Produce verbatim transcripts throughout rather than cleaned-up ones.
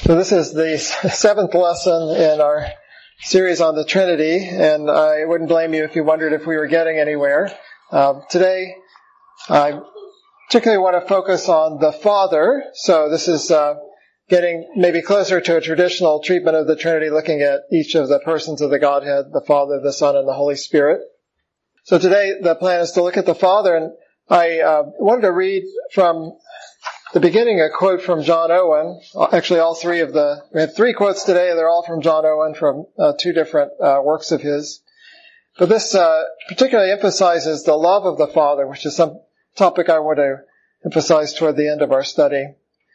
So this is the seventh lesson in our series on the Trinity, and I wouldn't blame you if you wondered if we were getting anywhere. Uh, today, I particularly want to focus on the Father. So this is uh, getting maybe closer to a traditional treatment of the Trinity, looking at each of the persons of the Godhead, the Father, the Son, and the Holy Spirit. So today, the plan is to look at the Father, and I uh, wanted to read from the beginning a quote from John Owen. Actually, all three of the, we had three quotes today. They're all from John Owen from uh, two different uh, works of his. But this uh, particularly emphasizes the love of the Father, which is some topic I want to emphasize toward the end of our study.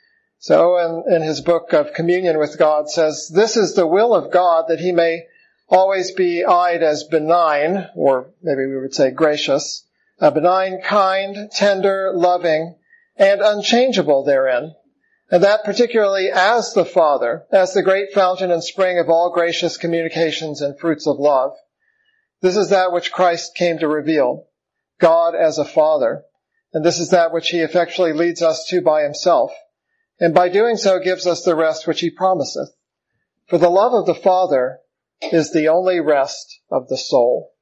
So Owen, in his book of Communion with God, says, "This is the will of God, that he may always be eyed as benign," or maybe we would say gracious, uh, benign, kind, tender, loving, and unchangeable therein, and that particularly as the Father, as the great fountain and spring of all gracious communications and fruits of love. This is that which Christ came to reveal, God as a Father, and this is that which he effectually leads us to by himself, and by doing so gives us the rest which he promiseth. For the love of the Father is the only rest of the soul.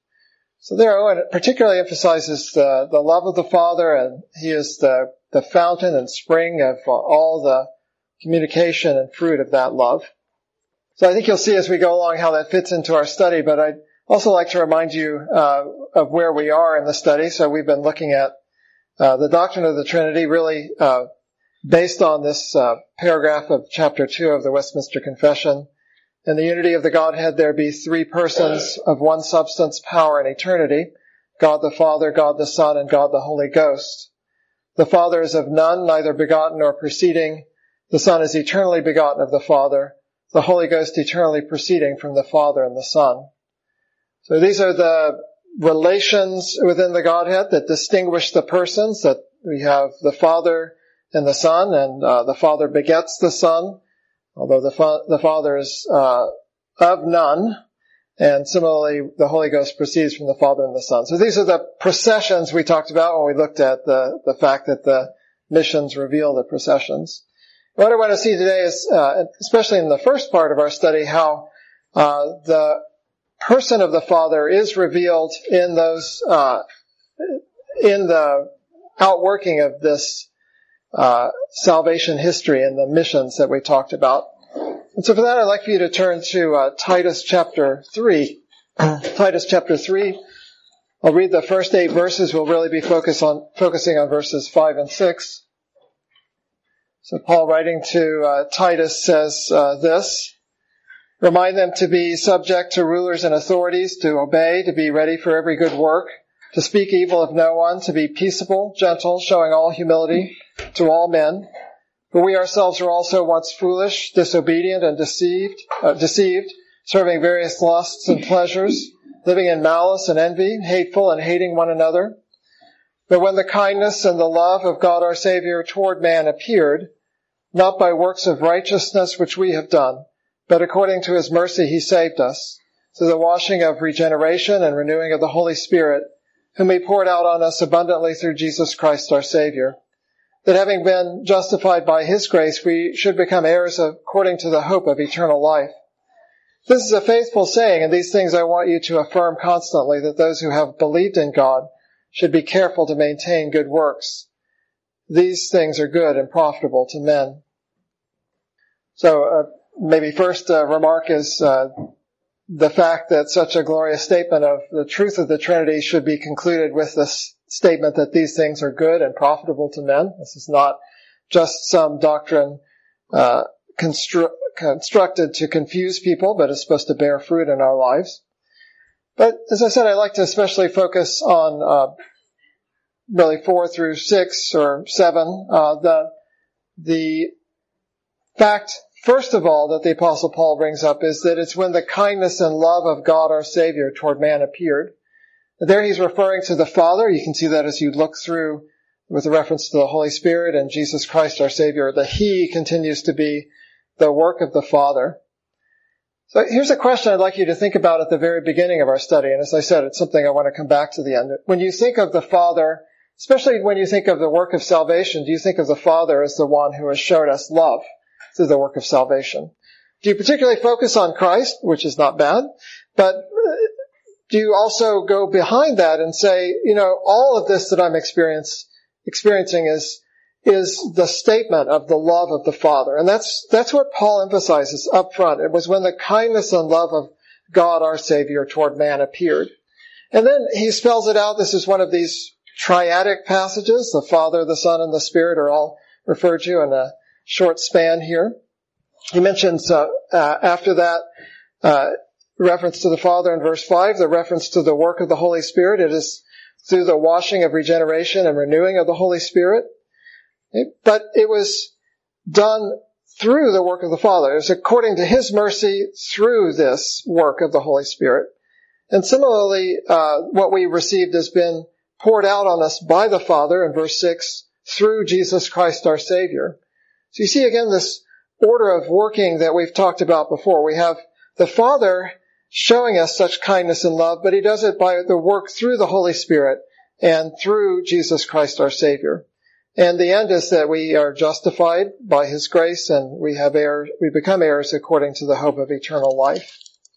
So there, Owen particularly emphasizes the, the love of the Father, and he is the, the fountain and spring of all the communication and fruit of that love. So I think you'll see as we go along how that fits into our study, but I'd also like to remind you uh, of where we are in the study. So we've been looking at uh, the doctrine of the Trinity, really uh, based on this uh, paragraph of chapter two of the Westminster Confession. In the unity of the Godhead, there be three persons of one substance, power, and eternity, God the Father, God the Son, and God the Holy Ghost. The Father is of none, neither begotten nor proceeding. The Son is eternally begotten of the Father, the Holy Ghost eternally proceeding from the Father and the Son. So these are the relations within the Godhead that distinguish the persons, that we have the Father and the Son, and uh, the Father begets the Son, although the, fa- the Father is uh, of none, and similarly the Holy Ghost proceeds from the Father and the Son. So these are the processions we talked about when we looked at the, the fact that the missions reveal the processions. What I want to see today is, uh, especially in the first part of our study, how uh, the person of the Father is revealed in those, uh, in the outworking of this Uh, salvation history and the missions that we talked about. And so for that, I'd like for you to turn to uh, Titus chapter three. Titus chapter three. I'll read the first eight verses. We'll really be focus on, focusing on verses five and six. So Paul, writing to uh, Titus, says uh, this: "Remind them to be subject to rulers and authorities, to obey, to be ready for every good work, to speak evil of no one, to be peaceable, gentle, showing all humility to all men. For we ourselves were also once foolish, disobedient, and deceived, uh, deceived, serving various lusts and pleasures, living in malice and envy, hateful and hating one another. But when the kindness and the love of God our Savior toward man appeared, not by works of righteousness which we have done, but according to his mercy he saved us, through the washing of regeneration and renewing of the Holy Spirit, whom he poured out on us abundantly through Jesus Christ our Savior, that having been justified by his grace, we should become heirs according to the hope of eternal life. This is a faithful saying, and these things I want you to affirm constantly, that those who have believed in God should be careful to maintain good works. These things are good and profitable to men." So uh, maybe first uh, remark is uh, the fact that such a glorious statement of the truth of the Trinity should be concluded with this statement that these things are good and profitable to men. This is not just some doctrine uh, constru- constructed to confuse people, but it's supposed to bear fruit in our lives. But as I said, I'd like to especially focus on uh, really four through six or seven. Uh, the the fact, first of all, that the Apostle Paul brings up is that it's when the kindness and love of God our Savior toward man appeared. There he's referring to the Father. You can see that as you look through with a reference to the Holy Spirit and Jesus Christ our Savior, the He continues to be the work of the Father. So here's a question I'd like you to think about at the very beginning of our study. And as I said, it's something I want to come back to the end. When you think of the Father, especially when you think of the work of salvation, do you think of the Father as the one who has showed us love? through the work of salvation? Do you particularly focus on Christ, which is not bad, but do you also go behind that and say, you know, all of this that I'm experience, experiencing is is the statement of the love of the Father. And that's that's what Paul emphasizes up front. It was when the kindness and love of God, our Savior, toward man appeared. And then he spells it out. This is one of these triadic passages. The Father, the Son, and the Spirit are all referred to in a short span here. He mentions uh, uh, after that uh, reference to the Father in verse five, the reference to the work of the Holy Spirit. It is through the washing of regeneration and renewing of the Holy Spirit. But it was done through the work of the Father. It was according to His mercy through this work of the Holy Spirit. And similarly, uh, what we received has been poured out on us by the Father in verse six through Jesus Christ our Savior. So you see again this order of working that we've talked about before. We have the Father showing us such kindness and love, but He does it by the work through the Holy Spirit and through Jesus Christ our Savior. And the end is that we are justified by His grace, and we have heirs, we become heirs according to the hope of eternal life.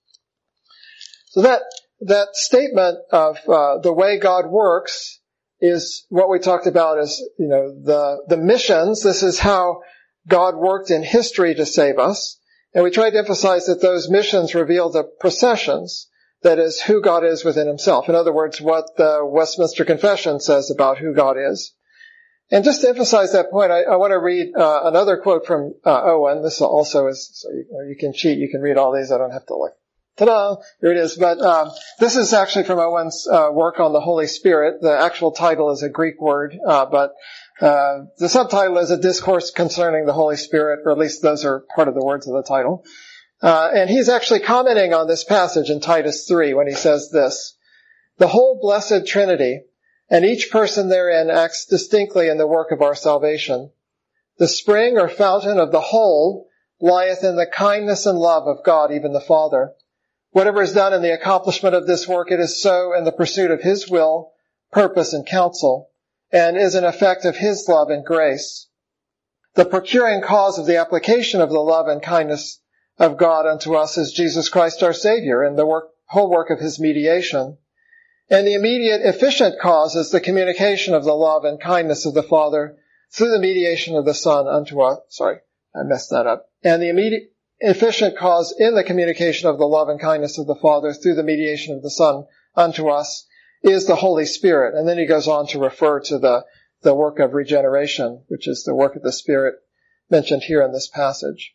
So that that statement of uh, the way God works is what we talked about as, you know, the the missions. This is how God worked in history to save us. And we tried to emphasize that those missions reveal the processions, that is, who God is within Himself. In other words, what the Westminster Confession says about who God is. And just to emphasize that point, I, I want to read uh, another quote from uh, Owen. This also is, so you, you can cheat, you can read all these. I don't have to look. Ta-da! Here it is. But um, this is actually from Owen's uh, work on the Holy Spirit. The actual title is a Greek word, uh, but uh, the subtitle is A Discourse Concerning the Holy Spirit, or at least those are part of the words of the title. Uh, and he's actually commenting on this passage in Titus three when he says this: the whole blessed Trinity, and each person therein acts distinctly in the work of our salvation. The spring or fountain of the whole lieth in the kindness and love of God, even the Father. Whatever is done in the accomplishment of this work, it is so in the pursuit of His will, purpose, and counsel, and is an effect of His love and grace. The procuring cause of the application of the love and kindness of God unto us is Jesus Christ our Savior, and the work, whole work of His mediation. And the immediate efficient cause is the communication of the love and kindness of the Father through the mediation of the Son unto us. Sorry, I messed that up. And the immediate efficient cause in the communication of the love and kindness of the Father through the mediation of the Son unto us is the Holy Spirit. And then he goes on to refer to the, the work of regeneration, which is the work of the Spirit mentioned here in this passage.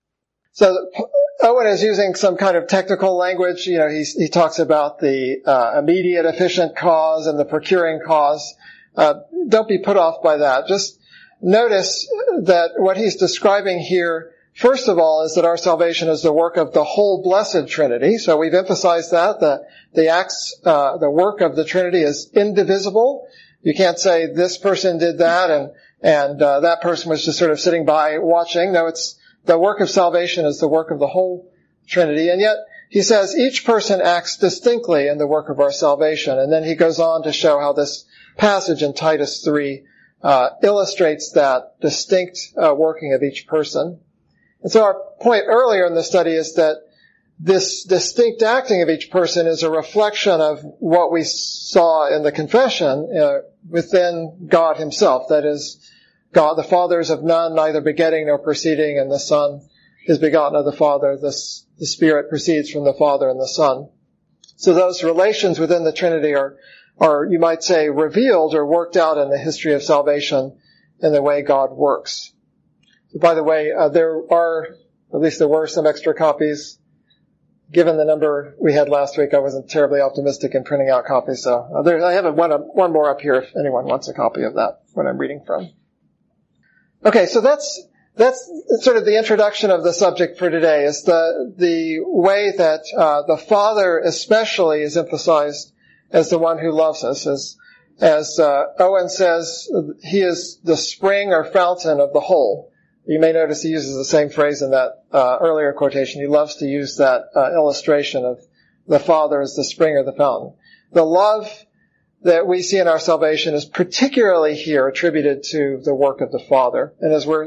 So Owen is using some kind of technical language. You know, he, he talks about the uh, immediate efficient cause and the procuring cause. Uh, don't be put off by that. Just notice that what he's describing here, first of all, is that our salvation is the work of the whole blessed Trinity. So we've emphasized that. The, the acts, uh, the work of the Trinity is indivisible. You can't say this person did that and, and uh, that person was just sort of sitting by watching. No, it's the work of salvation is the work of the whole Trinity. And yet, he says each person acts distinctly in the work of our salvation. And then he goes on to show how this passage in Titus three uh, illustrates that distinct uh, working of each person. And so our point earlier in the study is that this distinct acting of each person is a reflection of what we saw in the confession uh, within God Himself. That is, God the Father is of none, neither begetting nor proceeding, and the Son is begotten of the Father. The, the Spirit proceeds from the Father and the Son. So those relations within the Trinity are, are, you might say, revealed or worked out in the history of salvation in the way God works. By the way, uh, there are, at least there were some extra copies. Given the number we had last week, I wasn't terribly optimistic in printing out copies, so uh, there, I have a, one, a, one more up here if anyone wants a copy of that, what I'm reading from. Okay, so that's, that's sort of the introduction of the subject for today, is the, the way that, uh, the Father especially is emphasized as the one who loves us. As, as, uh, Owen says, He is the spring or fountain of the whole. You may notice he uses the same phrase in that, uh, earlier quotation. He loves to use that, uh, illustration of the Father as the spring or the fountain. The love that we see in our salvation is particularly here attributed to the work of the Father. And as we're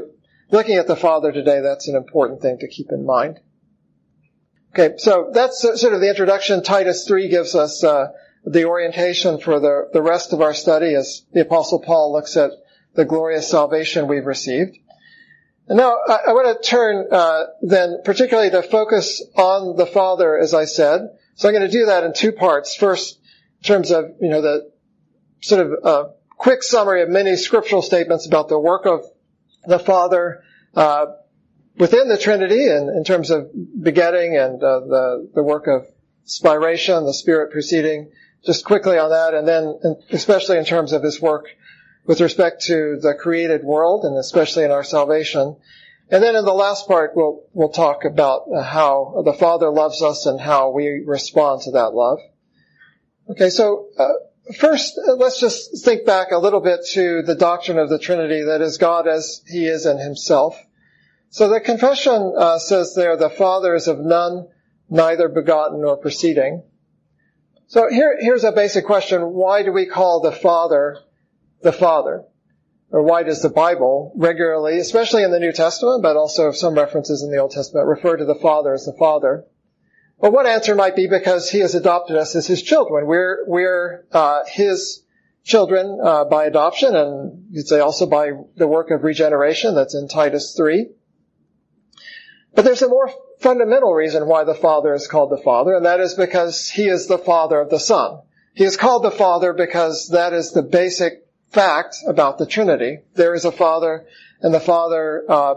looking at the Father today, that's an important thing to keep in mind. Okay, so that's sort of the introduction. Titus three gives us uh, the orientation for the, the rest of our study as the Apostle Paul looks at the glorious salvation we've received. And now I, I want to turn uh, then particularly to focus on the Father, as I said. So I'm going to do that in two parts. First, in terms of, you know, the sort of uh, quick summary of many scriptural statements about the work of the Father uh, within the Trinity and in terms of begetting and uh, the, the work of spiration, the Spirit proceeding, just quickly on that, and then especially in terms of his work with respect to the created world and especially in our salvation. And then in the last part, we'll, we'll talk about how the Father loves us and how we respond to that love. Okay, so uh, first, let's just think back a little bit to the doctrine of the Trinity, that is God as he is in himself. So the confession uh, says there, the Father is of none, neither begotten nor proceeding. So here, here's a basic question. Why do we call the Father the Father? Or why does the Bible regularly, especially in the New Testament, but also some references in the Old Testament, refer to the Father as the Father? Well, one answer might be because he has adopted us as his children. We're, we're uh, his children uh, by adoption, and you'd say also by the work of regeneration that's in Titus three. But there's a more fundamental reason why the Father is called the Father, and that is because he is the Father of the Son. He is called the Father because that is the basic fact about the Trinity. There is a Father, and the Father, uh,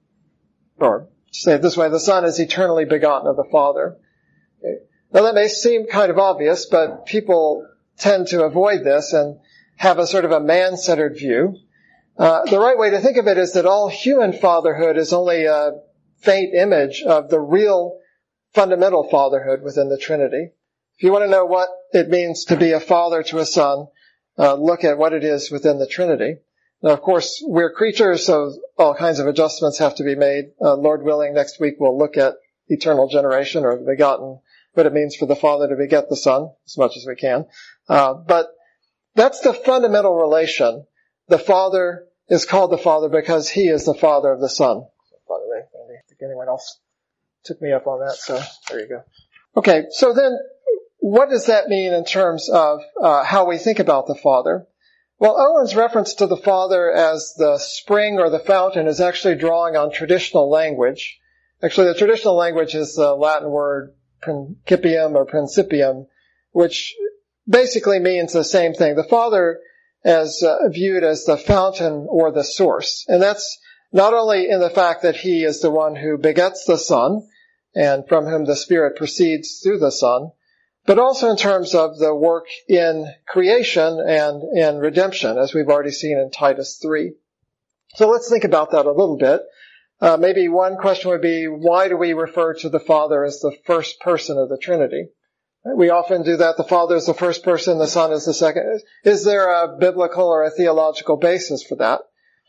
or to say it this way, the Son is eternally begotten of the Father. Okay. Now that may seem kind of obvious, but people tend to avoid this and have a sort of a man-centered view. Uh, the right way to think of it is that all human fatherhood is only a faint image of the real fundamental fatherhood within the Trinity. If you want to know what it means to be a father to a son, uh, look at what it is within the Trinity. Now, of course, we're creatures, so all kinds of adjustments have to be made. Uh, Lord willing, next week we'll look at eternal generation, or the begotten, what it means for the Father to beget the Son, as much as we can. Uh, but that's the fundamental relation. The Father is called the Father because he is the Father of the Son. By the way, I think anyone else took me up on that, so there you go. Okay, so then what does that mean in terms of uh, how we think about the Father? Well, Owen's reference to the Father as the spring or the fountain is actually drawing on traditional language. Actually, the traditional language is the Latin word principium or principium, which basically means the same thing. The Father as uh, viewed as the fountain or the source. And that's not only in the fact that he is the one who begets the Son, and from whom the Spirit proceeds through the Son, but also in terms of the work in creation and in redemption, as we've already seen in Titus three. So let's think about that a little bit. Uh, maybe one question would be, why do we refer to the Father as the first person of the Trinity? We often do that. The Father is the first person, the Son is the second. Is there a biblical or a theological basis for that?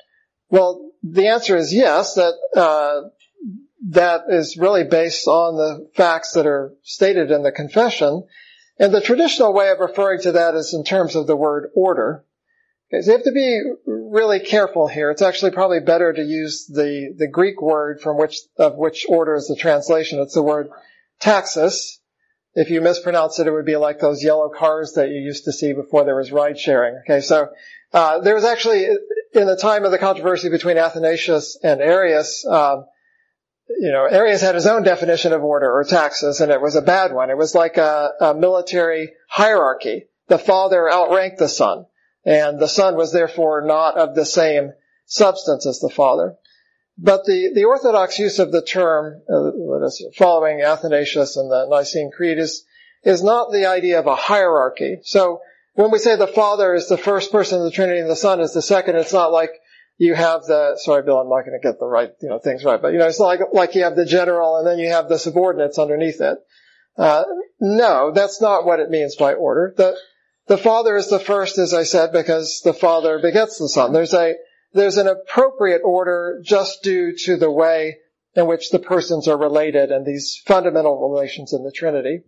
Well, the answer is yes, that uh that is really based on the facts that are stated in the confession. And the traditional way of referring to that is in terms of the word order. Okay, so you have to be really careful here. It's actually probably better to use the, the Greek word from which, of which order is the translation. It's the word taxis. If you mispronounce it, it would be like those yellow cars that you used to see before there was ride sharing. Okay, so, uh, there was actually, in the time of the controversy between Athanasius and Arius, um, you know, Arius had his own definition of order or taxis, and it was a bad one. It was like a, a military hierarchy. The Father outranked the Son, and the Son was therefore not of the same substance as the Father. But the, the orthodox use of the term, uh, following Athanasius and the Nicene Creed, is, is not the idea of a hierarchy. So when we say the Father is the first person of the Trinity and the Son is the second, it's not like you have the, sorry Bill, I'm not going to get the right, you know, things right, but you know, it's like, like you have the general and then you have the subordinates underneath it. Uh, no, that's not what it means by order. The, the Father is the first, as I said, because the Father begets the Son. There's a, there's an appropriate order just due to the way in which the persons are related and these fundamental relations in the Trinity.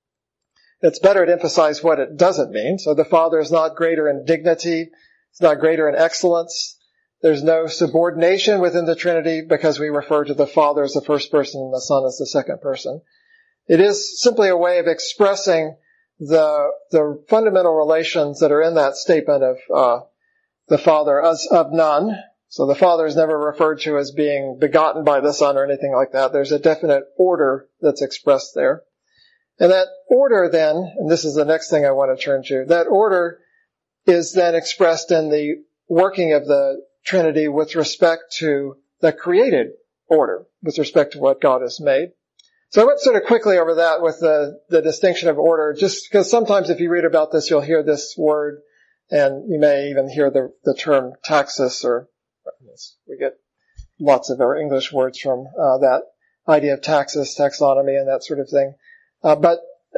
It's better to emphasize what it doesn't mean. So the Father is not greater in dignity. It's not greater in excellence There's no subordination within the Trinity because we refer to the Father as the first person and the Son as the second person. It is simply a way of expressing the the fundamental relations that are in that statement of uh, the Father as of none. So the Father is never referred to as being begotten by the Son or anything like that. There's a definite order that's expressed there. And that order then, and this is the next thing I want to turn to, that order is then expressed in the working of the Trinity with respect to the created order, with respect to what God has made. So I went sort of quickly over that with the, the distinction of order, just because sometimes if you read about this, you'll hear this word, and you may even hear the, the term taxis, or we get lots of our English words from uh, that idea of taxis, taxonomy, and that sort of thing. Uh, but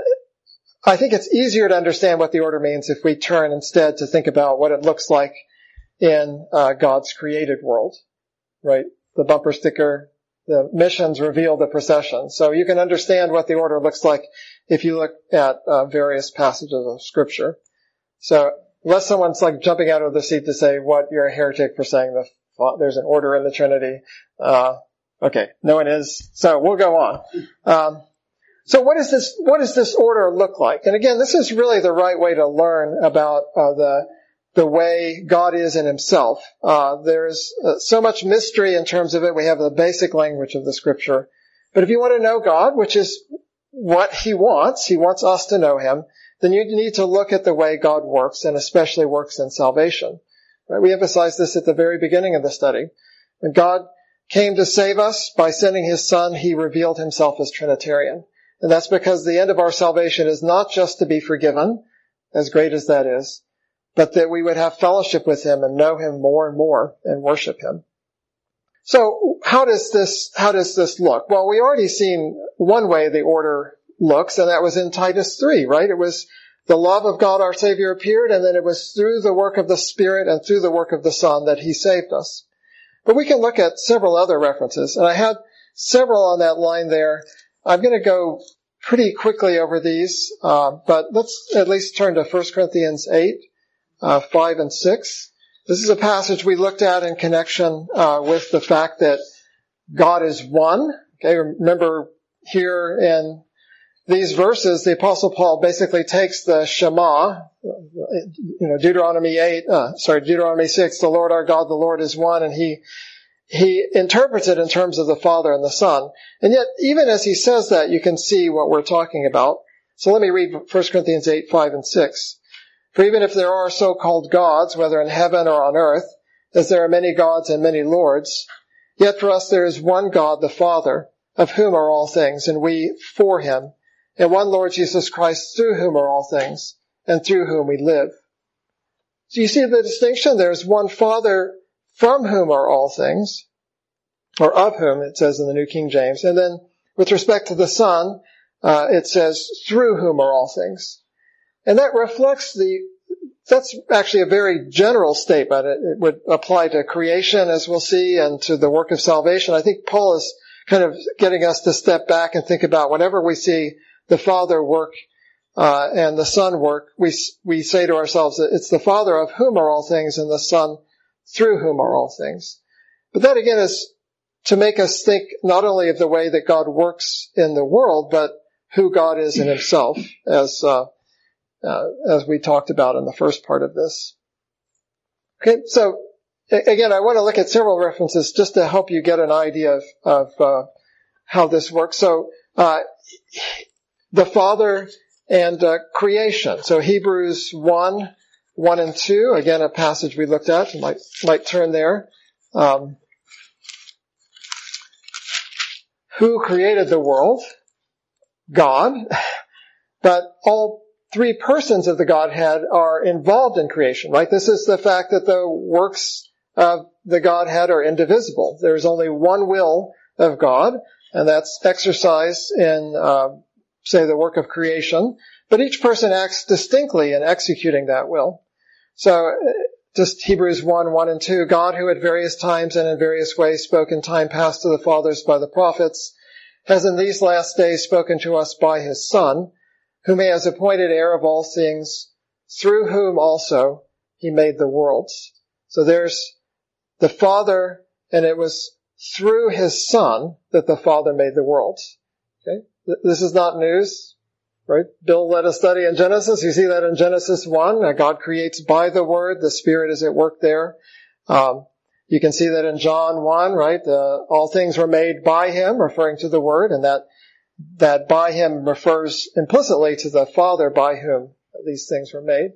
I think it's easier to understand what the order means if we turn instead to think about what it looks like in uh, God's created world, right? The bumper sticker, the missions reveal the procession. So you can understand what the order looks like if you look at uh, various passages of Scripture. So unless someone's like jumping out of the seat to say, what, you're a heretic for saying the, well, there's an order in the Trinity. Uh, okay, no one is. So we'll go on. Um, So what is this, what does this order look like? And again, this is really the right way to learn about uh, the, the way God is in himself. Uh, there's uh, so much mystery in terms of it. We have the basic language of the Scripture. But if you want to know God, which is what he wants, he wants us to know him, then you need to look at the way God works, and especially works in salvation. Right? We emphasized this at the very beginning of the study. When God came to save us by sending his Son, he revealed himself as Trinitarian. And that's because the end of our salvation is not just to be forgiven, as great as that is, but that we would have fellowship with him and know him more and more and worship him. So how does this, how does this look? Well, we already seen one way the order looks, and that was in Titus three, right? It was the love of God our Savior appeared, and then it was through the work of the Spirit and through the work of the Son that he saved us. But we can look at several other references, and I had several on that line there. I'm going to go pretty quickly over these, uh, but let's at least turn to First Corinthians eight, uh, five and six. This is a passage we looked at in connection uh, with the fact that God is one. Okay, remember here in these verses, the Apostle Paul basically takes the Shema, you know, Deuteronomy eight, uh, sorry, Deuteronomy six, the Lord our God, the Lord is one, and he He interprets it in terms of the Father and the Son. And yet, even as he says that, you can see what we're talking about. So let me read First Corinthians eight, five and six. For even if there are so-called gods, whether in heaven or on earth, as there are many gods and many lords, yet for us there is one God, the Father, of whom are all things, and we for him, and one Lord Jesus Christ, through whom are all things, and through whom we live. So you see the distinction? There's one Father, from whom are all things, or of whom, it says in the New King James. And then with respect to the Son, uh, it says, through whom are all things. And that reflects the, that's actually a very general statement. It, it would apply to creation, as we'll see, and to the work of salvation. I think Paul is kind of getting us to step back and think about whenever we see the Father work uh, and the Son work, we we say to ourselves that it's the Father of whom are all things, and the Son through whom are all things. But that again is to make us think not only of the way that God works in the world, but who God is in himself, as uh, uh, as we talked about in the first part of this. Okay, so again, I want to look at several references just to help you get an idea of, of uh, how this works. So uh, the Father and uh, creation. So Hebrews one, one and two, again, a passage we looked at. You might, might turn there. Um, who created the world? God. But all three persons of the Godhead are involved in creation, right? This is the fact that the works of the Godhead are indivisible. There's only one will of God, and that's exercised in, uh, say, the work of creation. But each person acts distinctly in executing that will. So, just Hebrews one, one and two, God who at various times and in various ways spoke in time past to the fathers by the prophets, has in these last days spoken to us by his Son, whom he has appointed heir of all things, through whom also he made the worlds. So there's the Father, and it was through his Son that the Father made the worlds. Okay? This is not news, right? Bill led a study in Genesis. You see that in Genesis one. God creates by the Word. The Spirit is at work there. Um, you can see that in John one, right? Uh, all things were made by him, referring to the Word, and that that by him refers implicitly to the Father by whom these things were made.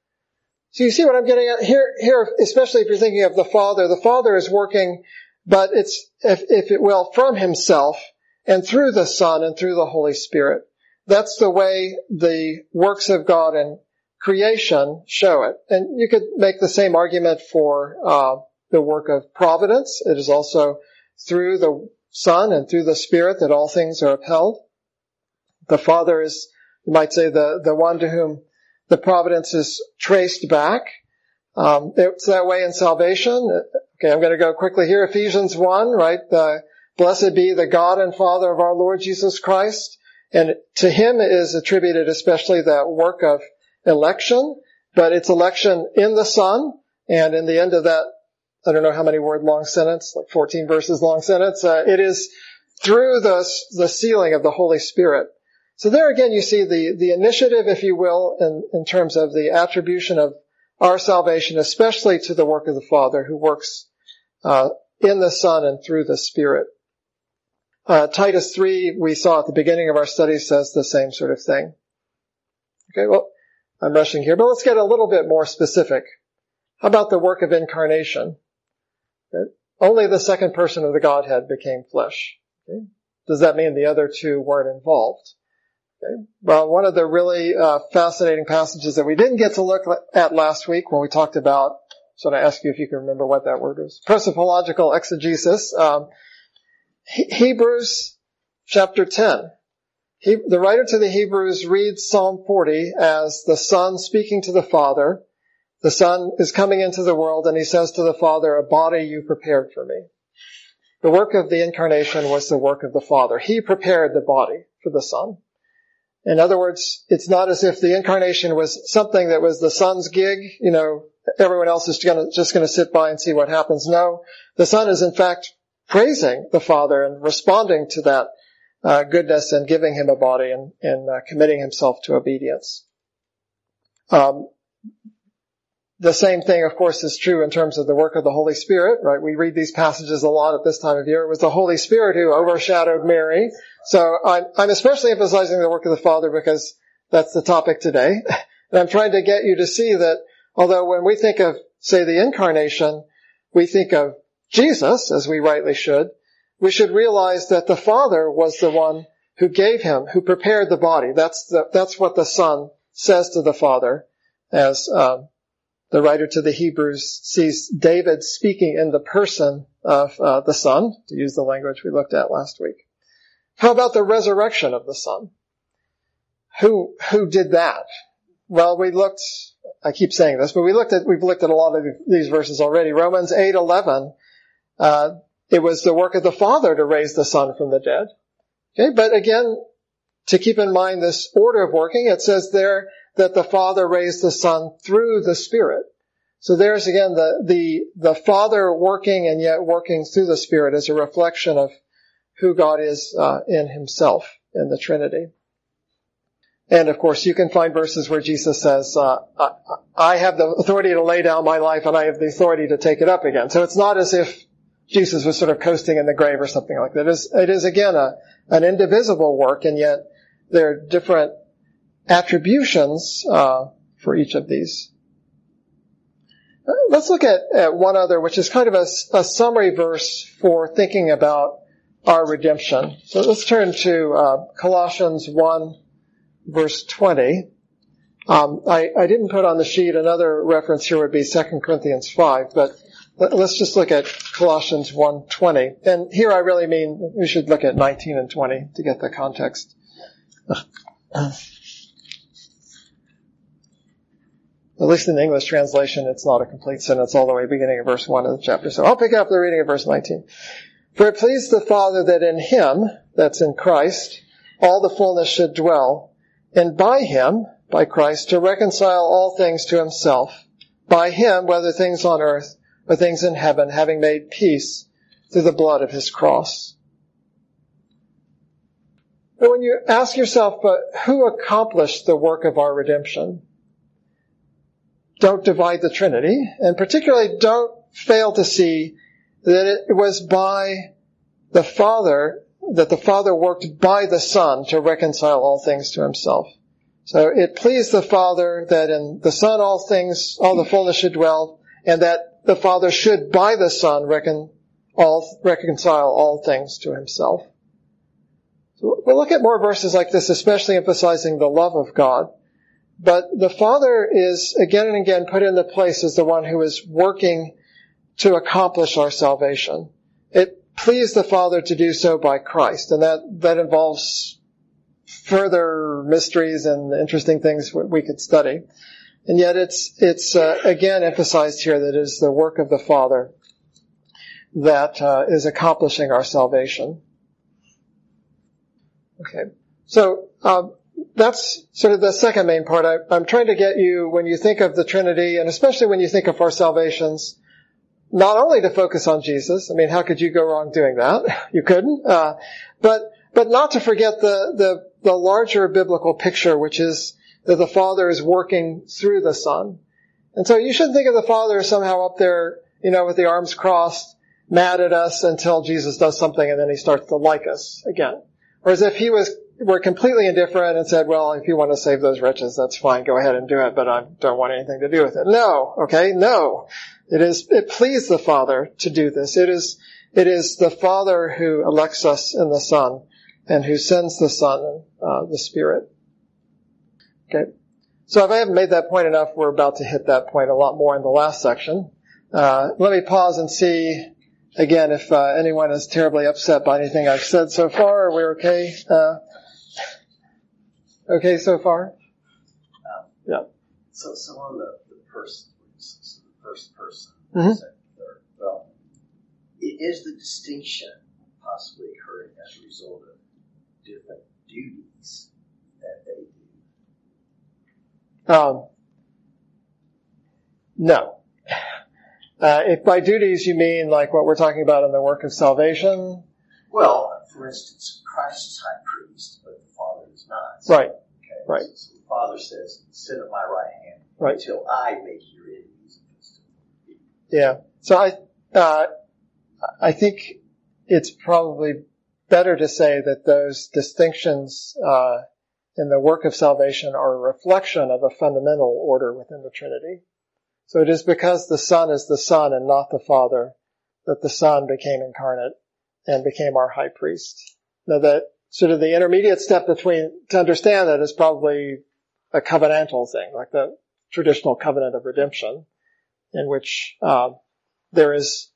So you see what I'm getting at here, here, especially if you're thinking of the Father. The Father is working, but it's, if, if it will, from himself and through the Son and through the Holy Spirit. That's the way the works of God in creation show it. And you could make the same argument for uh, the work of providence. It is also through the Son and through the Spirit that all things are upheld. The Father is, you might say, the, the one to whom the providence is traced back. Um, it's that way in salvation. Okay, I'm going to go quickly here. Ephesians one, right? Uh, Blessed be the God and Father of our Lord Jesus Christ. And to him is attributed especially that work of election, but it's election in the Son. And in the end of that, I don't know how many word long sentence, like fourteen verses long sentence, uh, it is through the, the sealing of the Holy Spirit. So there again you see the, the initiative, if you will, in, in terms of the attribution of our salvation, especially to the work of the Father who works uh, in the Son and through the Spirit. Uh, Titus three, we saw at the beginning of our study, says the same sort of thing. Okay, well, I'm rushing here, but let's get a little bit more specific. How about the work of incarnation? Okay. Only the second person of the Godhead became flesh. Okay. Does that mean the other two weren't involved? Okay. Well, one of the really uh, fascinating passages that we didn't get to look at last week when we talked about, so I ask you if you can remember what that word was, prosopological exegesis, um, Hebrews chapter ten. He, the writer to the Hebrews reads Psalm forty as the Son speaking to the Father. The Son is coming into the world and he says to the Father, a body you prepared for me. The work of the incarnation was the work of the Father. He prepared the body for the Son. In other words, it's not as if the incarnation was something that was the Son's gig, you know, everyone else is gonna, just going to sit by and see what happens. No, the Son is in fact praising the Father and responding to that uh, goodness and giving him a body and, and uh, committing himself to obedience. Um, the same thing, of course, is true in terms of the work of the Holy Spirit, right? We read these passages a lot at this time of year. It was the Holy Spirit who overshadowed Mary. So I'm, I'm especially emphasizing the work of the Father because that's the topic today. And I'm trying to get you to see that although when we think of, say, the incarnation, we think of Jesus, as we rightly should, we should realize that the Father was the one who gave him, who prepared the body. That's the, that's what the Son says to the Father, as um, the writer to the Hebrews sees David speaking in the person of uh, the Son, to use the language we looked at last week. How about the resurrection of the Son? Who who did that? Well, we looked. I keep saying this, but we looked at we've looked at a lot of these verses already. Romans eight eleven. Uh, it was the work of the Father to raise the Son from the dead. Okay, but again, to keep in mind this order of working, it says there that the Father raised the Son through the Spirit. So there's again the the the Father working and yet working through the Spirit as a reflection of who God is uh, in himself in the Trinity. And of course, you can find verses where Jesus says, uh, I, I have the authority to lay down my life and I have the authority to take it up again. So it's not as if Jesus was sort of coasting in the grave or something like that. It is, it is again a, an indivisible work, and yet there are different attributions uh, for each of these. Let's look at, at one other, which is kind of a, a summary verse for thinking about our redemption. So let's turn to uh, Colossians one, verse twenty. Um, I, I didn't put on the sheet another reference here would be Second Corinthians five, but let, let's just look at Colossians one twenty. And here I really mean we should look at nineteen and twenty to get the context. At least in the English translation, it's not a complete sentence all the way beginning of verse one of the chapter. So I'll pick up the reading of verse nineteen. For it pleased the Father that in him, that's in Christ, all the fullness should dwell, and by him, by Christ, to reconcile all things to himself, by him, whether things on earth or things in heaven, having made peace through the blood of his cross. But when you ask yourself, but who accomplished the work of our redemption? Don't divide the Trinity, and particularly don't fail to see that it was by the Father, that the Father worked by the Son to reconcile all things to himself. So it pleased the Father that in the Son all things, all the fullness should dwell, and that the Father should by the Son reckon all, reconcile all things to himself. So we'll look at more verses like this, especially emphasizing the love of God. But the Father is again and again put in the place as the one who is working to accomplish our salvation. It pleased the Father to do so by Christ, and that, that involves further mysteries and interesting things we could study. And yet it's, it's uh, again emphasized here that it is the work of the Father that uh, is accomplishing our salvation. Okay. So, um, that's sort of the second main part. I, I'm trying to get you, when you think of the Trinity, and especially when you think of our salvations, not only to focus on Jesus. I mean, how could you go wrong doing that? You couldn't. Uh, but, but not to forget the, the, the larger biblical picture, which is that the Father is working through the Son. And so you shouldn't think of the Father somehow up there, you know, with the arms crossed, mad at us until Jesus does something and then he starts to like us again. Or as if he was, were completely indifferent and said, well, if you want to save those wretches, that's fine, go ahead and do it, but I don't want anything to do with it. No, okay, no. It is, it pleased the Father to do this. It is, it is the Father who elects us in the Son and who sends the Son and uh, the Spirit. Okay. So if I haven't made that point enough, we're about to hit that point a lot more in the last section. Uh, let me pause and see, again, if uh, anyone is terribly upset by anything I've said so far. Are we okay? Uh, okay so far? Um, yeah. So, so on the, the first, so the first person, mm-hmm. second, third, well, is the distinction possibly occurring as a result of different duties that they do? Um, no. Uh, if by duties you mean like what we're talking about in the work of salvation? Well, for instance, Christ is high priest, but the Father is not. Right. Okay. Right. So, so the Father says, sit at my right hand right. until I make your enemies against you. Yeah. So I, uh, I think it's probably better to say that those distinctions, uh, in the work of salvation are a reflection of a fundamental order within the Trinity. So it is because the Son is the Son and not the Father that the Son became incarnate and became our high priest. Now that sort of the intermediate step between, to understand that is probably a covenantal thing, like the traditional covenant of redemption, in which uh, there is,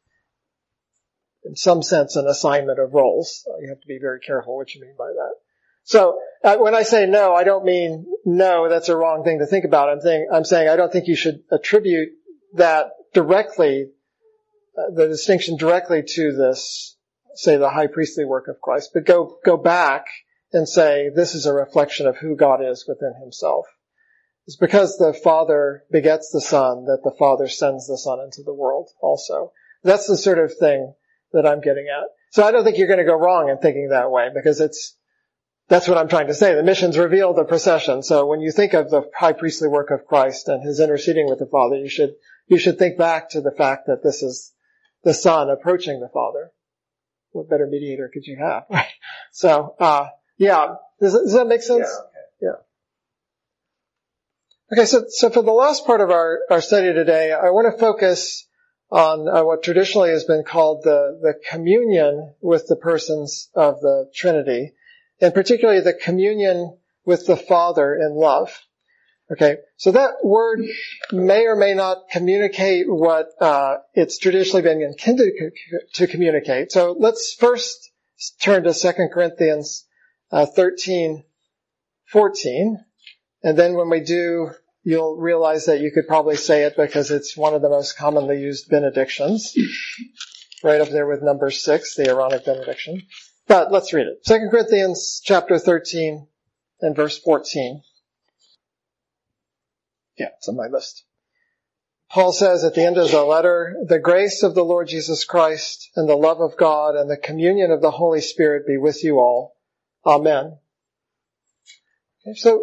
in some sense, an assignment of roles. You have to be very careful what you mean by that. So uh, when I say no, I don't mean no, that's a wrong thing to think about. I'm saying, I'm saying I don't think you should attribute that directly, uh, the distinction directly to this, say, the high priestly work of Christ, but go, go back and say this is a reflection of who God is within himself. It's because the Father begets the Son that the Father sends the Son into the world also. That's the sort of thing that I'm getting at. So I don't think you're going to go wrong in thinking that way, because it's, that's what I'm trying to say. The missions reveal the procession. So when you think of the high priestly work of Christ and his interceding with the Father, you should, you should think back to the fact that this is the Son approaching the Father. What better mediator could you have? So, uh, yeah. Does, does that make sense? Yeah. Okay. Yeah. Okay. So, so for the last part of our, our study today, I want to focus on uh, what traditionally has been called the, the communion with the persons of the Trinity, and particularly the communion with the Father in love. Okay, so that word may or may not communicate what uh it's traditionally been intended to communicate. So let's first turn to Second Corinthians uh, thirteen fourteen, and then when we do, you'll realize that you could probably say it because it's one of the most commonly used benedictions, right up there with number six, the Aaronic benediction. But let's read it. Second Corinthians chapter thirteen and verse fourteen. Yeah, it's on my list. Paul says at the end of the letter, the grace of the Lord Jesus Christ and the love of God and the communion of the Holy Spirit be with you all. Amen. Okay, so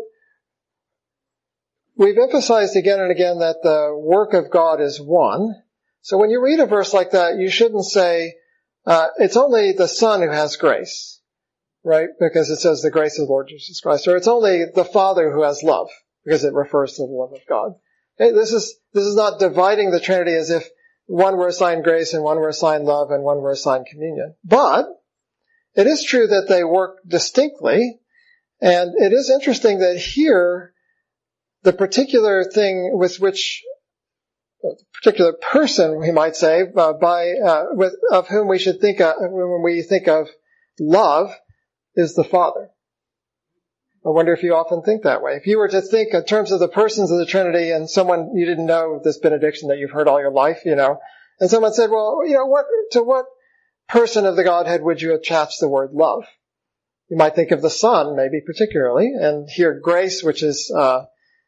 we've emphasized again and again that the work of God is one. So when you read a verse like that, you shouldn't say, uh, it's only the Son who has grace, right? Because it says the grace of the Lord Jesus Christ. Or it's only the Father who has love, because it refers to the love of God. Okay, this is, this is not dividing the Trinity as if one were assigned grace and one were assigned love and one were assigned communion. But it is true that they work distinctly. And it is interesting that here, the particular thing with which particular person, we might say, uh, by uh, with of whom we should think of, when we think of love, is the Father. I wonder if you often think that way. If you were to think in terms of the persons of the Trinity and someone you didn't know this benediction that you've heard all your life, you know, and someone said, well, you know, what to what person of the Godhead would you attach the word love? You might think of the Son, maybe particularly, and here grace, which is uh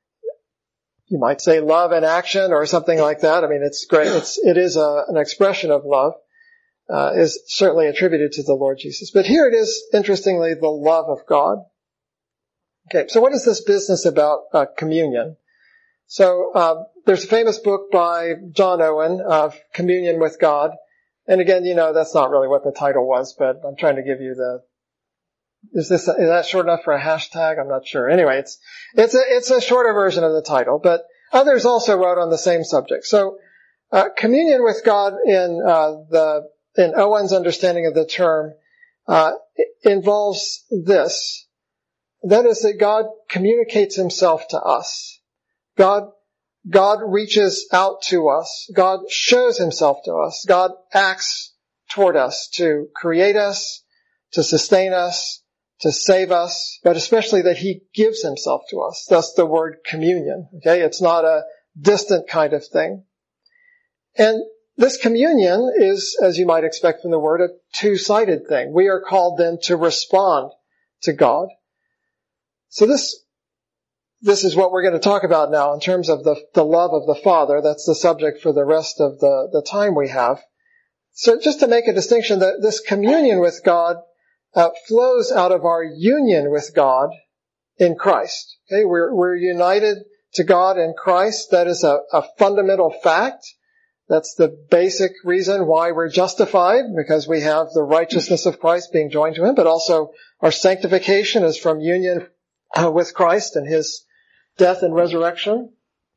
you might say love in action or something like that. I mean, it's great. It's, it is a, an expression of love, uh, is certainly attributed to the Lord Jesus. But here it is, interestingly, the love of God. Okay, so what is this business about uh, communion? So, uh, there's a famous book by John Owen of Communion with God. And again, you know, that's not really what the title was, but I'm trying to give you the Is this, is that short enough for a hashtag? I'm not sure. Anyway, it's, it's a, it's a shorter version of the title, but others also wrote on the same subject. So, uh, communion with God in, uh, the, in Owen's understanding of the term, uh, involves this. That is that God communicates himself to us. God, God reaches out to us. God shows himself to us. God acts toward us to create us, to sustain us, to save us, but especially that he gives himself to us. That's the word communion. Okay, it's not a distant kind of thing. And this communion is, as you might expect from the word, a two-sided thing. We are called then to respond to God. So this, this is what we're going to talk about now in terms of the, the love of the Father. That's the subject for the rest of the, the time we have. So just to make a distinction, that this communion with God Uh, flows out of our union with God in Christ. Okay, we're, we're united to God in Christ. That is a, a fundamental fact. That's the basic reason why we're justified, because we have the righteousness of Christ being joined to him, but also our sanctification is from union uh, with Christ and his death and resurrection.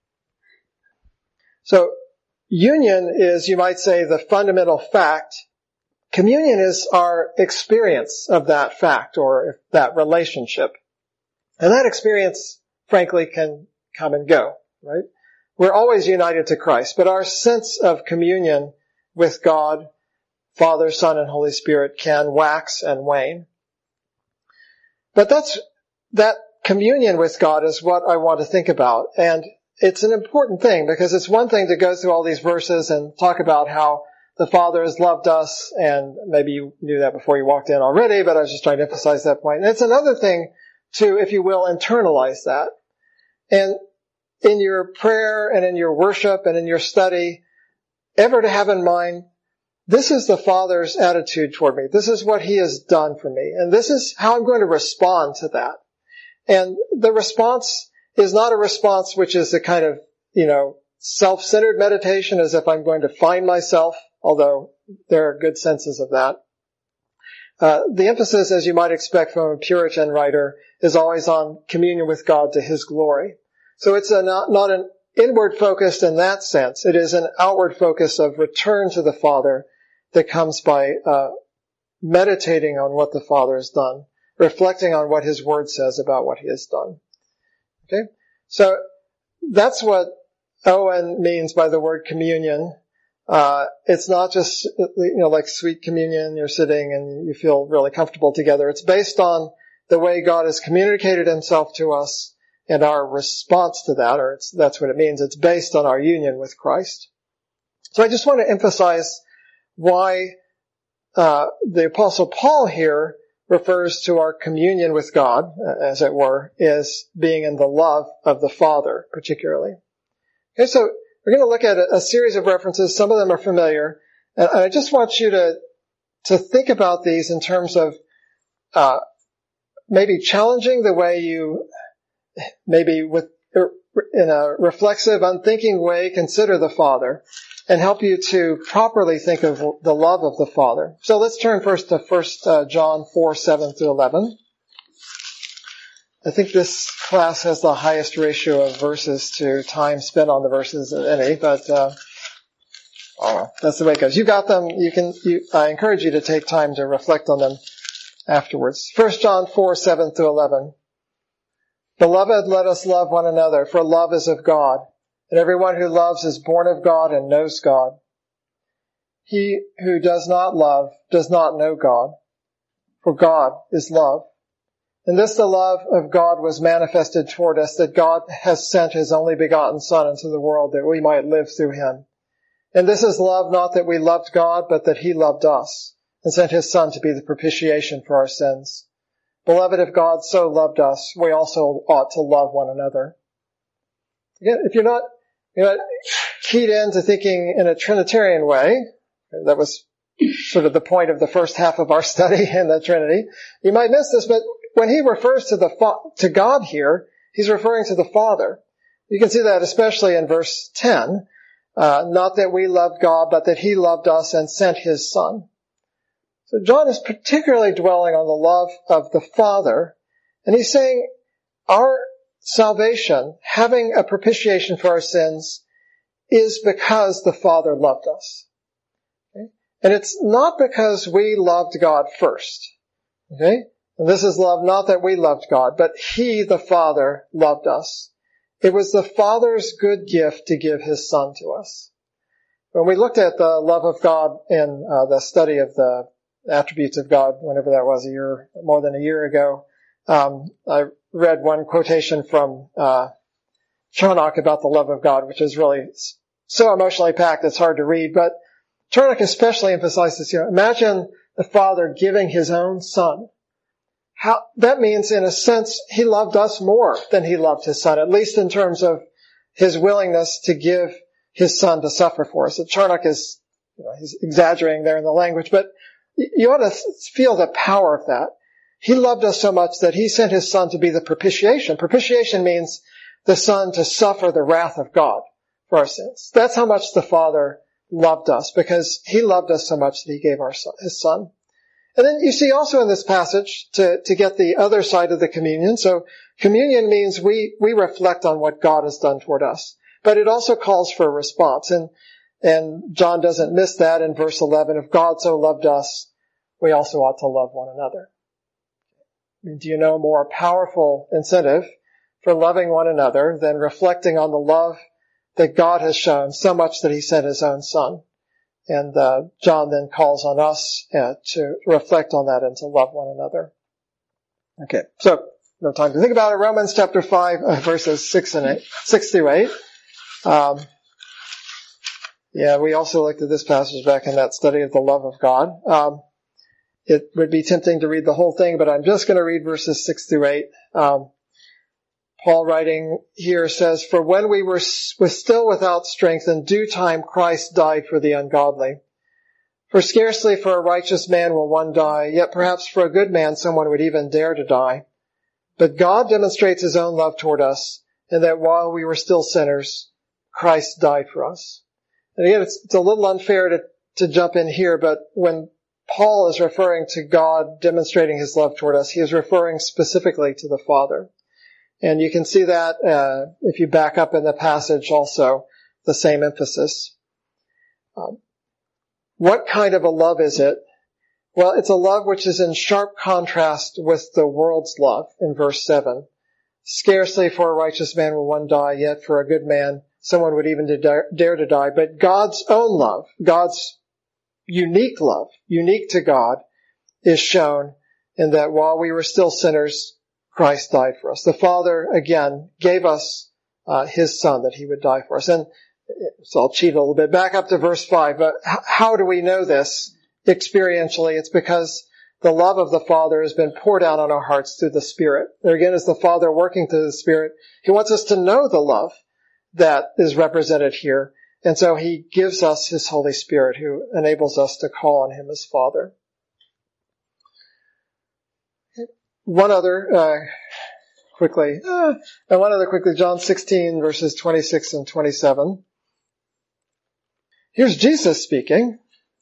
So, union is, you might say, the fundamental fact. Communion is our experience of that fact or that relationship. And that experience, frankly, can come and go, right? We're always united to Christ, but our sense of communion with God, Father, Son, and Holy Spirit can wax and wane. But that's, that communion with God is what I want to think about. And it's an important thing because it's one thing to go through all these verses and talk about how the Father has loved us, and maybe you knew that before you walked in already, but I was just trying to emphasize that point. And it's another thing to, if you will, internalize that. And in your prayer and in your worship and in your study, ever to have in mind, this is the Father's attitude toward me. This is what he has done for me. And this is how I'm going to respond to that. And the response is not a response which is a kind of, you know, self-centered meditation as if I'm going to find myself, although there are good senses of that. Uh, the emphasis, as you might expect from a Puritan writer, is always on communion with God to his glory. So it's a not, not an inward focus in that sense. It is an outward focus of return to the Father that comes by uh, meditating on what the Father has done, reflecting on what his word says about what he has done. Okay? So that's what Owen means by the word communion. Uh, it's not just, you know, like sweet communion, you're sitting and you feel really comfortable together. It's based on the way God has communicated himself to us and our response to that, or it's, that's what it means. It's based on our union with Christ. So I just want to emphasize why, uh, the Apostle Paul here refers to our communion with God, as it were, as being in the love of the Father, particularly. Okay, so we're going to look at a, a series of references. Some of them are familiar. And I just want you to, to think about these in terms of, uh, maybe challenging the way you, maybe with, in a reflexive, unthinking way, consider the Father and help you to properly think of the love of the Father. So let's turn first to First John four, seven through eleven. I think this class has the highest ratio of verses to time spent on the verses of any, but uh, oh, that's the way it goes. You got them. You can. You, I encourage you to take time to reflect on them afterwards. First John four, seven through eleven. Beloved, let us love one another, for love is of God, and everyone who loves is born of God and knows God. He who does not love does not know God, for God is love. And this the love of God was manifested toward us, that God has sent his only begotten Son into the world that we might live through him. And this is love, not that we loved God, but that he loved us and sent his Son to be the propitiation for our sins. Beloved, if God so loved us, we also ought to love one another. Again, if you're not, you're not keyed into thinking in a Trinitarian way, that was sort of the point of the first half of our study in the Trinity, you might miss this, but when he refers to the to God here, he's referring to the Father. You can see that especially in verse ten. Uh, not that we loved God, but that he loved us and sent his Son. So John is particularly dwelling on the love of the Father, and he's saying our salvation, having a propitiation for our sins, is because the Father loved us. Okay? And it's not because we loved God first. Okay? And this is love, not that we loved God, but he, the Father, loved us. It was the Father's good gift to give his Son to us. When we looked at the love of God in uh, the study of the attributes of God, whenever that was, a year, more than a year ago, um, I read one quotation from uh, Charnock about the love of God, which is really so emotionally packed it's hard to read. But Charnock especially emphasizes, you know, imagine the Father giving his own Son. How, that means, in a sense, he loved us more than he loved his Son, at least in terms of his willingness to give his Son to suffer for us. So Charnock is, you know, he's exaggerating there in the language, but you ought to feel the power of that. He loved us so much that he sent his Son to be the propitiation. Propitiation means the Son to suffer the wrath of God for our sins. That's how much the Father loved us, because he loved us so much that he gave our son, his Son. And then you see also in this passage, to, to get the other side of the communion. So communion means we, we reflect on what God has done toward us. But it also calls for a response. And, and John doesn't miss that in verse eleven. If God so loved us, we also ought to love one another. I mean, do you know a more powerful incentive for loving one another than reflecting on the love that God has shown so much that he sent his own Son? And uh, John then calls on us uh, to reflect on that and to love one another. Okay, so no time to think about it. Romans chapter five, uh, verses six and eight, six through eight. Um, yeah, we also looked at this passage back in that study of the love of God. Um, it would be tempting to read the whole thing, but I'm just going to read verses six through eight. Um, Paul writing here says, "For when we were, were still without strength, in due time Christ died for the ungodly. For scarcely for a righteous man will one die, yet perhaps for a good man someone would even dare to die. But God demonstrates his own love toward us, in that while we were still sinners, Christ died for us." And again, it's, it's a little unfair to, to jump in here, but when Paul is referring to God demonstrating his love toward us, he is referring specifically to the Father. And you can see that uh, if you back up in the passage also, the same emphasis. Um, what kind of a love is it? Well, it's a love which is in sharp contrast with the world's love in verse seven. "Scarcely for a righteous man will one die, yet for a good man someone would even dare to die." But God's own love, God's unique love, unique to God, is shown in that while we were still sinners, Christ died for us. The Father, again, gave us uh, his Son that he would die for us. And so I'll cheat a little bit. Back up to verse five. But how do we know this experientially? It's because the love of the Father has been poured out on our hearts through the Spirit. There again is the Father working through the Spirit. He wants us to know the love that is represented here. And so he gives us his Holy Spirit who enables us to call on him as Father. One other, uh, quickly, uh, and one other quickly, John sixteen verses twenty-six and twenty-seven. Here's Jesus speaking.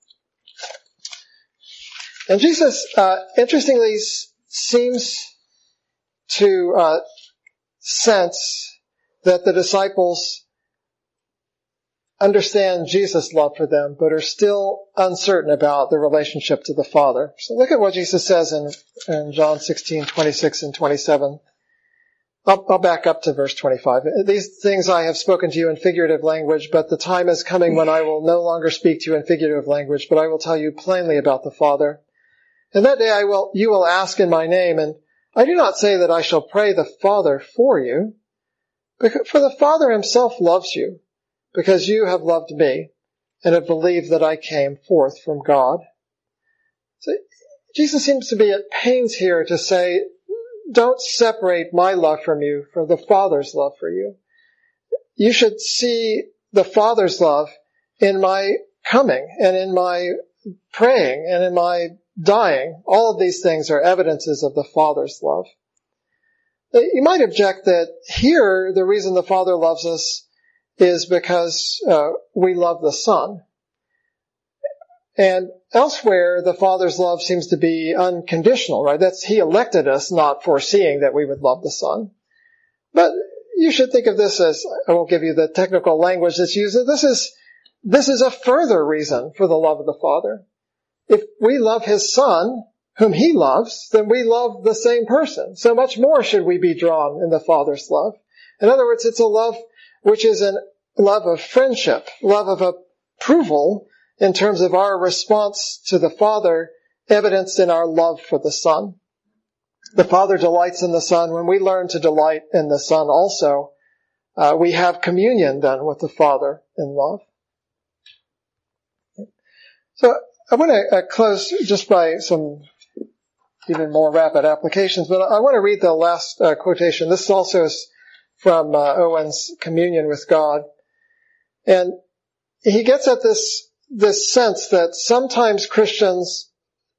And Jesus, uh, interestingly, s- seems to uh, sense that the disciples understand Jesus' love for them, but are still uncertain about the relationship to the Father. So look at what Jesus says in, in John sixteen, twenty-six and twenty-seven. I'll, I'll back up to verse twenty-five. These things I have spoken to you in figurative language, but the time is coming when I will no longer speak to you in figurative language, but I will tell you plainly about the Father. And that day I will, you will ask in my name, and I do not say that I shall pray the Father for you, for the Father himself loves you, because you have loved me, and have believed that I came forth from God. So Jesus seems to be at pains here to say, don't separate my love from you from the Father's love for you. You should see the Father's love in my coming, and in my praying, and in my dying. All of these things are evidences of the Father's love. You might object that here the reason the Father loves us is because uh, we love the Son. And elsewhere, the Father's love seems to be unconditional, right? That's, he elected us, not foreseeing that we would love the Son. But you should think of this as, I won't give you the technical language that's used. This is, this is a further reason for the love of the Father. If we love his Son, whom he loves, then we love the same person. So much more should we be drawn in the Father's love. In other words, it's a love which is a love of friendship, love of approval in terms of our response to the Father, evidenced in our love for the Son. The Father delights in the Son. When we learn to delight in the Son also, uh, we have communion then with the Father in love. So I want to uh, close just by some even more rapid applications, but I want to read the last uh, quotation. This also is from uh, Owen's Communion with God. And he gets at this this sense that sometimes Christians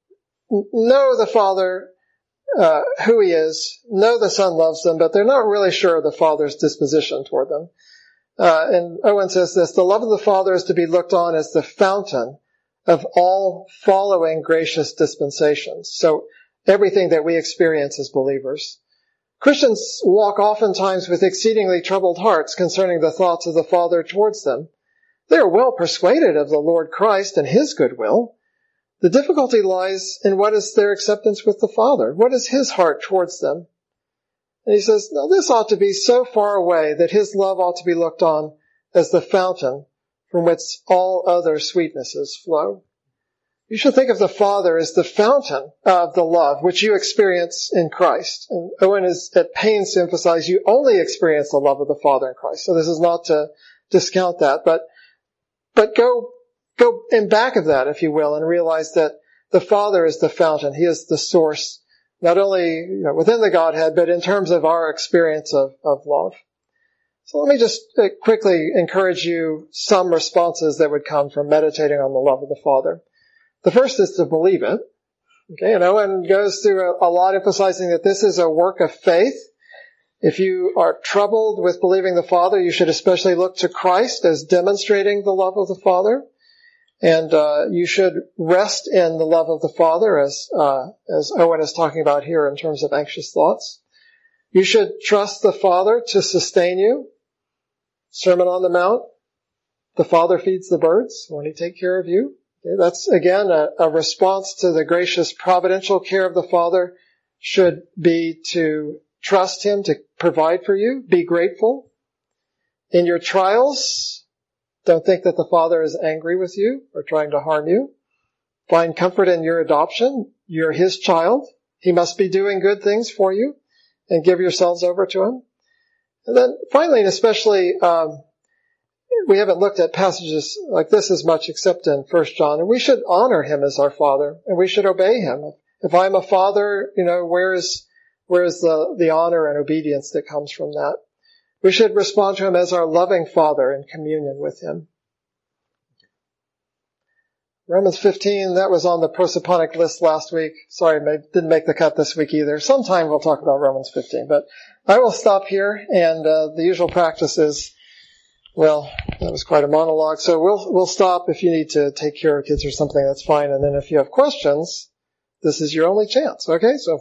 know the Father, uh, who he is, know the Son loves them, but they're not really sure of the Father's disposition toward them. Uh, and Owen says this, the love of the Father is to be looked on as the fountain of all following gracious dispensations. So everything that we experience as believers. Christians walk oftentimes with exceedingly troubled hearts concerning the thoughts of the Father towards them. They are well persuaded of the Lord Christ and his goodwill. The difficulty lies in what is their acceptance with the Father. What is his heart towards them? And he says, no, this ought to be so far away that his love ought to be looked on as the fountain from which all other sweetnesses flow. You should think of the Father as the fountain of the love which you experience in Christ. And Owen is at pains to emphasize you only experience the love of the Father in Christ. So this is not to discount that, but But go, go in back of that, if you will, and realize that the Father is the fountain. He is the source, not only, you know, within the Godhead, but in terms of our experience of, of love. So let me just quickly encourage you some responses that would come from meditating on the love of the Father. The first is to believe it. Okay, and Owen goes through a, a lot emphasizing that this is a work of faith. If you are troubled with believing the Father, you should especially look to Christ as demonstrating the love of the Father. And uh, you should rest in the love of the Father, as uh, as Owen is talking about here in terms of anxious thoughts. You should trust the Father to sustain you. Sermon on the Mount. The Father feeds the birds. Won't he take care of you? Okay, that's, again, a, a response to the gracious providential care of the Father should be to trust him to provide for you. Be grateful. In your trials, don't think that the Father is angry with you or trying to harm you. Find comfort in your adoption. You're his child. He must be doing good things for you, and give yourselves over to him. And then finally, and especially, um, we haven't looked at passages like this as much except in First John, and we should honor him as our Father, and we should obey him. If I'm a father, you know, where is Where is the, the honor and obedience that comes from that? We should respond to him as our loving Father in communion with him. Romans fifteen, that was on the prosoponic list last week. Sorry, I didn't make the cut this week either. Sometime we'll talk about Romans fifteen. But I will stop here, and uh, the usual practice is, well, that was quite a monologue. So we'll we'll stop. If you need to take care of kids or something, that's fine. And then if you have questions, this is your only chance. Okay, so